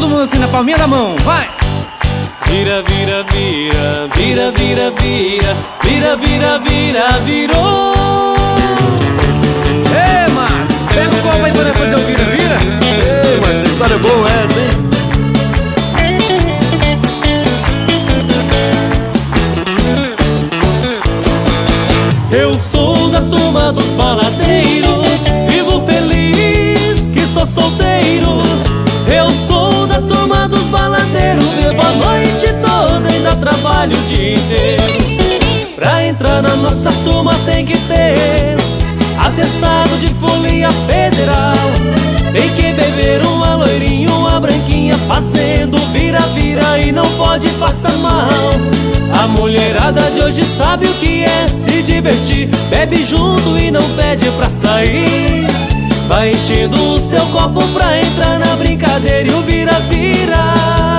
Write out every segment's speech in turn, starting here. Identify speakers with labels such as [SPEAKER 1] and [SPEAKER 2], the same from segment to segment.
[SPEAKER 1] todo mundo assim na palminha da mão, vai!
[SPEAKER 2] Vira, vira, vira, vira, vira, vira, vira, vira, vira, virou.
[SPEAKER 1] Ei, Marcos, pega o copo aí pra fazer o vira, vira.
[SPEAKER 2] Ei, mas essa história é boa essa, hein? Eu sou da turma dos baladeiros, vivo feliz que sou solteiro. Eu sou da turma dos baladeiros, bebo a noite toda, ainda trabalho o dia inteiro. Pra entrar na nossa turma tem que ter atestado de folia federal. Tem que beber uma loirinha, uma branquinha, fazendo vira-vira e não pode passar mal. A mulherada de hoje sabe o que é se divertir, bebe junto e não pede pra sair. Vai enchendo o seu copo pra entrar na brincadeira e o vira-vira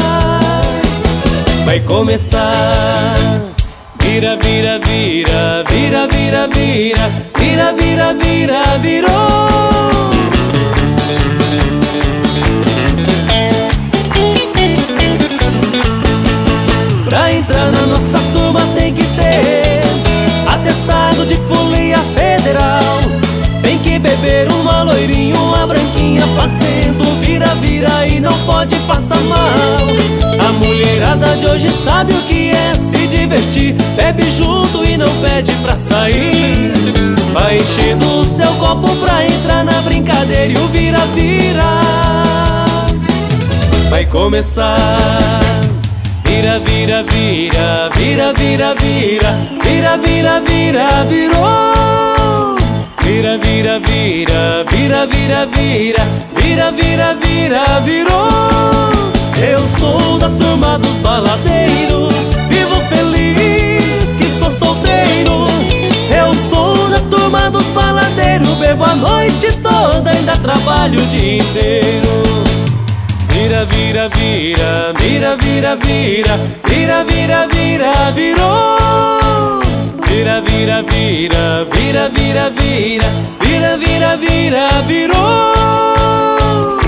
[SPEAKER 2] vai começar. Vira, vira, vira, vira, vira, vira, vira, vira, vira, virou. Pra entrar na nossa turma tem que ter atestado de folia federal. Tem que beber uma loirinha, uma branquinha, fazendo vira-vira e não pode passar mal. A mulherada de hoje sabe o que é se divertir, bebe junto e não pede pra sair. Vai enchendo o seu copo pra entrar na brincadeira e o vira-vira vai começar. Vira, vira, vira, vira, vira, vira, vira, vira, vira, virou. Vira, vira, vira, vira, vira, vira, vira, vira, vira, virou. Eu sou da turma dos baladeiros, vivo feliz que sou solteiro. Eu sou da turma dos baladeiros, bebo a noite toda, ainda trabalho o dia inteiro. Vira, vira, vira, vira, vira, vira, vira, vira, vira, virou. Vira, vira, vira, vira, vira, vira, vira, vira, vira, virou.